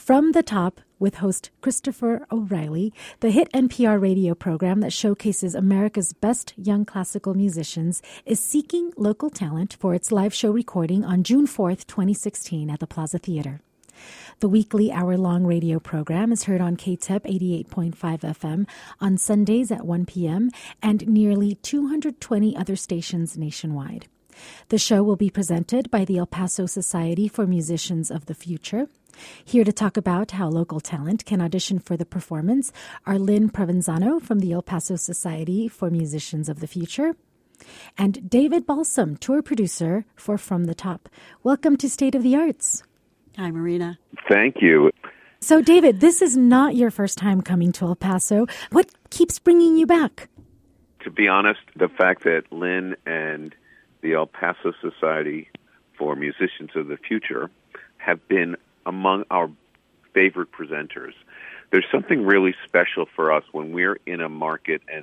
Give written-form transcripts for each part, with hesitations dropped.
From the Top with host Christopher O'Reilly, the hit NPR radio program that showcases America's best young classical musicians, is seeking local talent for its live show recording on June 4th, 2016 at the Plaza Theater. The weekly hour-long radio program is heard on KTEP 88.5 FM on Sundays at 1 p.m. and nearly 220 other stations nationwide. The show will be presented by the El Paso Society for Musicians of the Future. Here to talk about how local talent can audition for the performance are Lynn Provenzano from the El Paso Society for Musicians of the Future and David Balsam, tour producer for From the Top. Welcome to State of the Arts. Hi, Marina. Thank you. So, David, this is not your first time coming to El Paso. What keeps bringing you back? To be honest, the fact that Lynn and the El Paso Society for Musicians of the Future have been among our favorite presenters. There's something really special for us when we're in a market and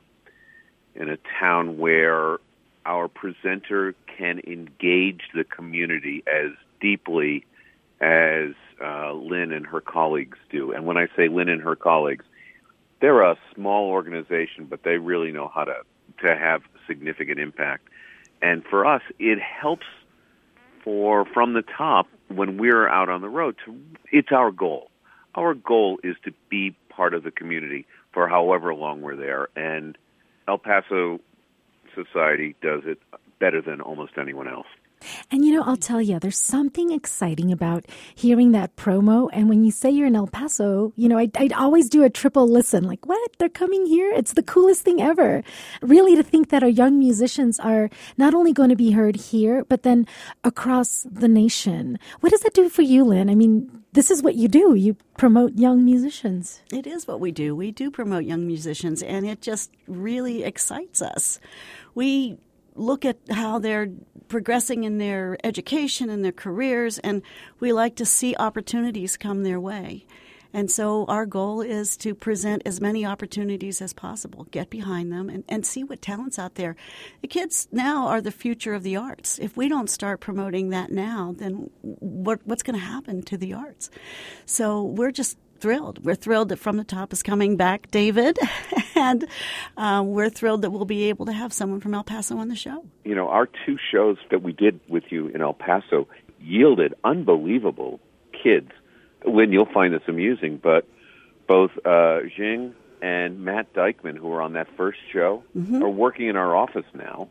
in a town where our presenter can engage the community as deeply as Lynn and her colleagues do. And when I say Lynn and her colleagues, they're a small organization, but they really know how to have significant impact. And for us, it helps From the Top, when we're out on the road, it's our goal. Our goal is to be part of the community for however long we're there. And El Paso Society does it better than almost anyone else. And, I'll tell you, there's something exciting about hearing that promo. And when you say you're in El Paso, I'd always do a triple listen. Like, what? They're coming here? It's the coolest thing ever. Really, to think that our young musicians are not only going to be heard here, but then across the nation. What does that do for you, Lynn? I mean, this is what you do. You promote young musicians. It is what we do. We do promote young musicians, and it just really excites us. We look at how they're progressing in their education and their careers, and we like to see opportunities come their way. And so our goal is to present as many opportunities as possible, get behind them, and see what talent's out there. The kids now are the future of the arts. If we don't start promoting that now, then what's going to happen to the arts? So we're just thrilled. We're thrilled that From the Top is coming back, David, and we're thrilled that we'll be able to have someone from El Paso on the show. Our two shows that we did with you in El Paso yielded unbelievable kids. Lynn, you'll find this amusing, but both Jing and Matt Dykman, who were on that first show, are working in our office now.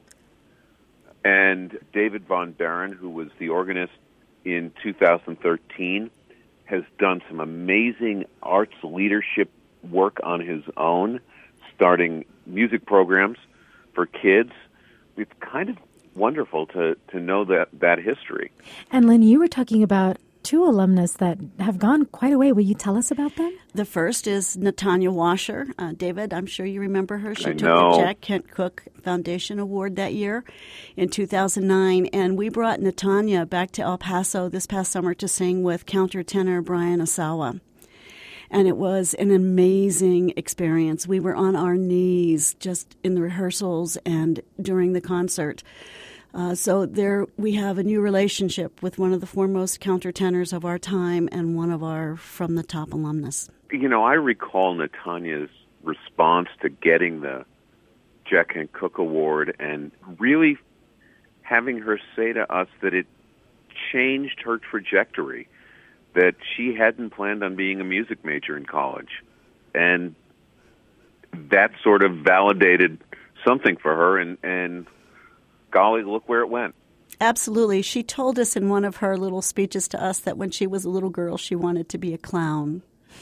And David Von Barron, who was the organist in 2013, has done some amazing arts leadership work on his own, starting music programs for kids. It's kind of wonderful to know that history. And Lynn, you were talking about two alumnus that have gone quite a way. Will you tell us about them? The first is Natanya Washer. David, I'm sure you remember her. She took know. the Jack Kent Cooke Foundation Award that year in 2009. And we brought Natanya back to El Paso this past summer to sing with countertenor Brian Asawa. And it was an amazing experience. We were on our knees just in the rehearsals and during the concert. So there we have a new relationship with one of the foremost countertenors of our time and one of our From the Top alumnus. I recall Natanya's response to getting the Jack Kent Cooke Award and really having her say to us that it changed her trajectory, that she hadn't planned on being a music major in college. And that sort of validated something for her, and golly, look where it went. Absolutely. She told us in one of her little speeches to us that when she was a little girl, she wanted to be a clown.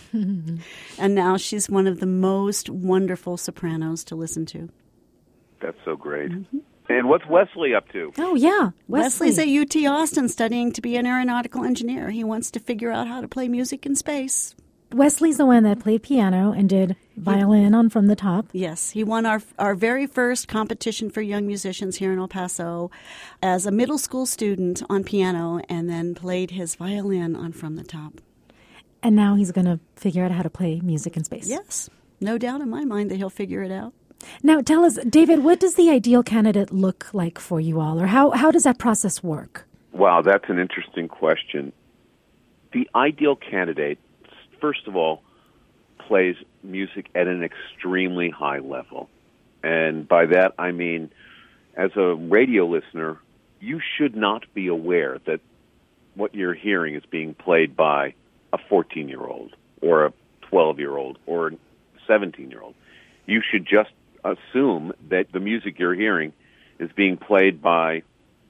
And now she's one of the most wonderful sopranos to listen to. That's so great. Mm-hmm. And what's Wesley up to? Oh, yeah. Wesley's at UT Austin studying to be an aeronautical engineer. He wants to figure out how to play music in space. Wesley's the one that played piano and did violin on From the Top. Yes, he won our very first competition for young musicians here in El Paso as a middle school student on piano, and then played his violin on From the Top. And now he's going to figure out how to play music in space. Yes, no doubt in my mind that he'll figure it out. Now, tell us, David, what does the ideal candidate look like for you all, or how does that process work? Wow, that's an interesting question. the ideal candidate, first of all, plays music at an extremely high level. And by that, I mean, as a radio listener, you should not be aware that what you're hearing is being played by a 14-year-old or a 12-year-old or a 17-year-old. You should just assume that the music you're hearing is being played by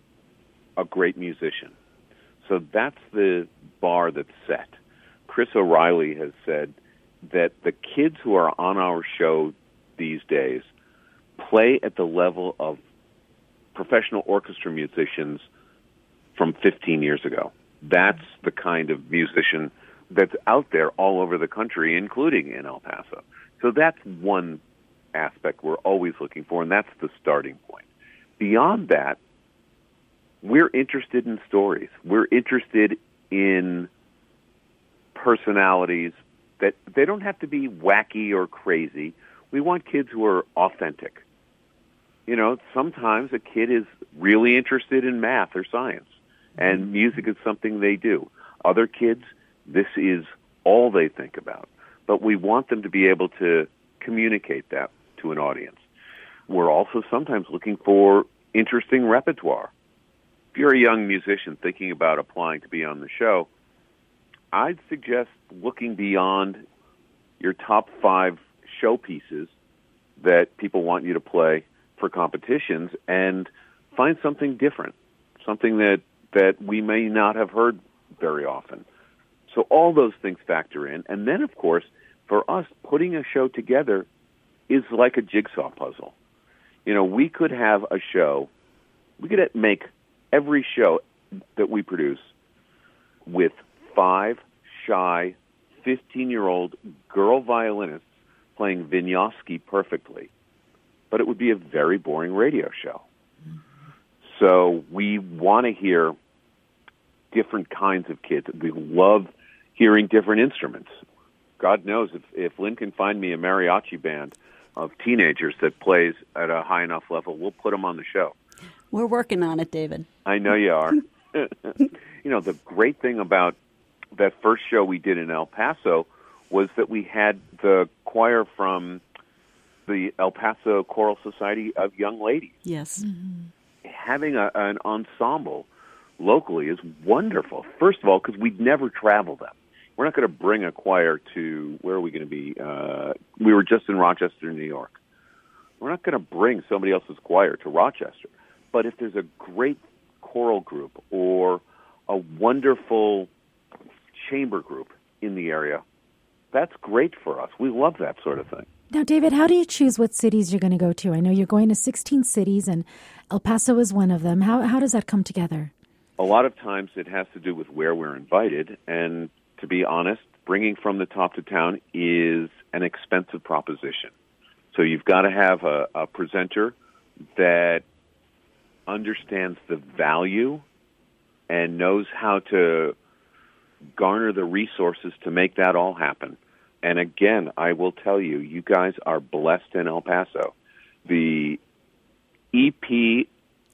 a great musician. So that's the bar that's set. Chris O'Reilly has said that the kids who are on our show these days play at the level of professional orchestra musicians from 15 years ago. That's the kind of musician that's out there all over the country, including in El Paso. So that's one aspect we're always looking for, and that's the starting point. Beyond that, we're interested in stories. We're interested in personalities that they don't have to be wacky or crazy. We want kids who are authentic. You know, sometimes a kid is really interested in math or science, and music is something they do. Other kids, this is all they think about. But we want them to be able to communicate that to an audience. We're also sometimes looking for interesting repertoire. If you're a young musician thinking about applying to be on the show, I'd suggest looking beyond your top 5 showpieces that people want you to play for competitions and find something different, something that we may not have heard very often. So all those things factor in. And then, of course, for us, putting a show together is like a jigsaw puzzle. You know, we could have a show, we could make every show that we produce with 5 shy 15-year-old girl violinists playing Wieniawski perfectly. But it would be a very boring radio show. So we want to hear different kinds of kids. We love hearing different instruments. God knows if Lynn can find me a mariachi band of teenagers that plays at a high enough level, we'll put them on the show. We're working on it, David. I know you are. You know, the great thing about that first show we did in El Paso was that we had the choir from the El Paso Choral Society of Young Ladies. Yes. Mm-hmm. Having an ensemble locally is wonderful. First of all, because we'd never travel them. We're not going to bring a choir to, where are we going to be? We were just in Rochester, New York. We're not going to bring somebody else's choir to Rochester. But if there's a great choral group or a wonderful chamber group in the area, that's great for us. We love that sort of thing. Now, David, how do you choose what cities you're going to go to? I know you're going to 16 cities, and El Paso is one of them. How does that come together? A lot of times it has to do with where we're invited, and to be honest, bringing from the top to town is an expensive proposition. So you've got to have a presenter that understands the value and knows how to garner the resources to make that all happen. And again, I will tell you, you guys are blessed in El Paso. The EPSMF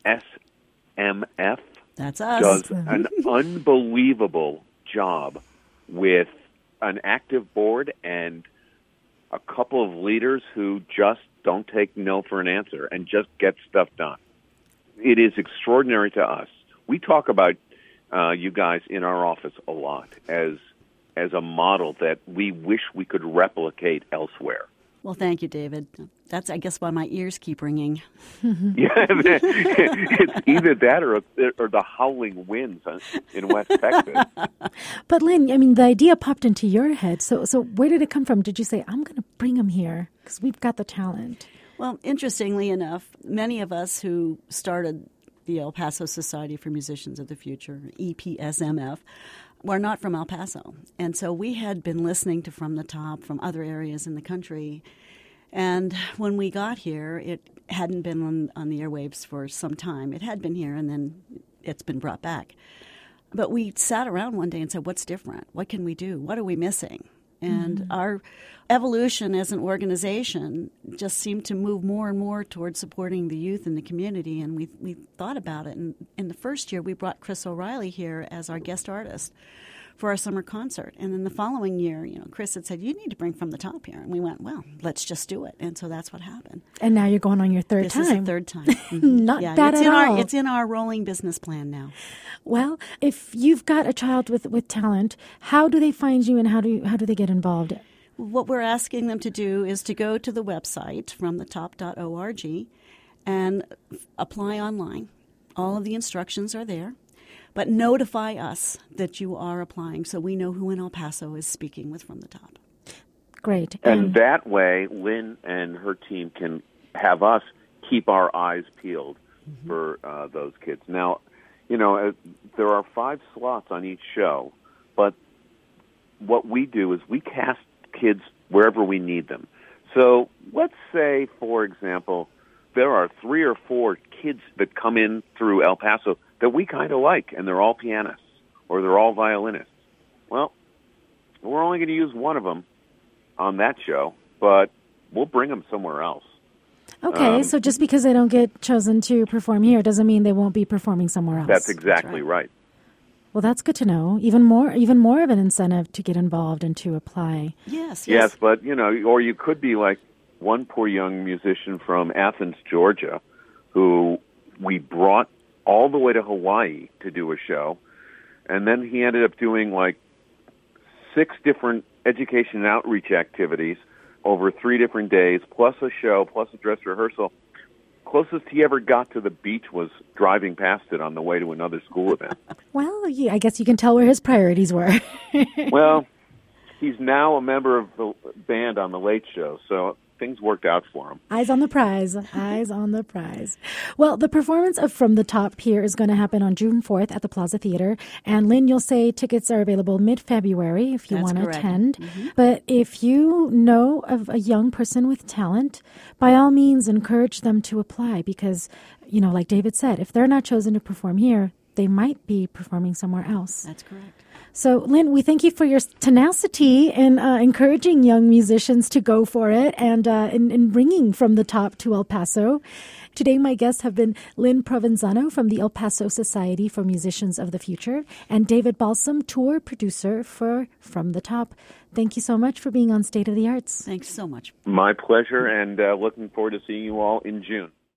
That's us. does an unbelievable job with an active board and a couple of leaders who just don't take no for an answer and just get stuff done. It is extraordinary to us. We talk about you guys in our office a lot as a model that we wish we could replicate elsewhere. Well, thank you, David. That's, I guess, why my ears keep ringing. Yeah, it's either that or the howling winds in West Texas. But Lynn, I mean, the idea popped into your head. So where did it come from? Did you say, I'm going to bring them here because we've got the talent? Well, interestingly enough, many of us who started the El Paso Society for Musicians of the Future, EPSMF, were not from El Paso. And so we had been listening to From the Top from other areas in the country. And when we got here, it hadn't been on the airwaves for some time. It had been here, and then it's been brought back. But we sat around one day and said, what's different? What can we do? What are we missing? And our evolution as an organization just seemed to move more and more towards supporting the youth in the community, and we thought about it. And in the first year, we brought Chris O'Reilly here as our guest artist for our summer concert. And then the following year, Chris had said, you need to bring From the Top here. And we went, well, let's just do it. And so that's what happened. And now you're going on your third time. This is the third time. Mm-hmm. Not bad at all. It's in our rolling business plan now. Well, if you've got a child with talent, how do they find you and how do they get involved? What we're asking them to do is to go to the website, fromthetop.org, and apply online. All of the instructions are there. But notify us that you are applying so we know who in El Paso is speaking with From the Top. Great. And that way, Lynn and her team can have us keep our eyes peeled for those kids. Now, there are 5 slots on each show, but what we do is we cast kids wherever we need them. So let's say, for example, there are 3 or 4 kids that come in through El Paso that we kind of like, and they're all pianists or they're all violinists. Well, we're only going to use one of them on that show, but we'll bring them somewhere else. Okay, so just because they don't get chosen to perform here doesn't mean they won't be performing somewhere else. That's exactly right. Well, that's good to know. Even more of an incentive to get involved and to apply. Yes, but or you could be like one poor young musician from Athens, Georgia, who we brought all the way to Hawaii to do a show, and then he ended up doing like 6 different education and outreach activities over 3 different days, plus a show, plus a dress rehearsal. Closest he ever got to the beach was driving past it on the way to another school event. Well, I guess you can tell where his priorities were. Well, he's now a member of the band on The Late Show, so things worked out for him. Eyes on the prize. Eyes on the prize. Well, the performance of From the Top here is going to happen on June 4th at the Plaza Theater. And Lynn, you'll say tickets are available mid-February if you want to attend. Mm-hmm. But if you know of a young person with talent, by all means encourage them to apply because, like David said, if they're not chosen to perform here, they might be performing somewhere else. That's correct. So, Lynn, we thank you for your tenacity in encouraging young musicians to go for it and in bringing From the Top to El Paso. Today, my guests have been Lynn Provenzano from the El Paso Society for Musicians of the Future and David Balsam, tour producer for From the Top. Thank you so much for being on State of the Arts. Thanks so much. My pleasure, and looking forward to seeing you all in June.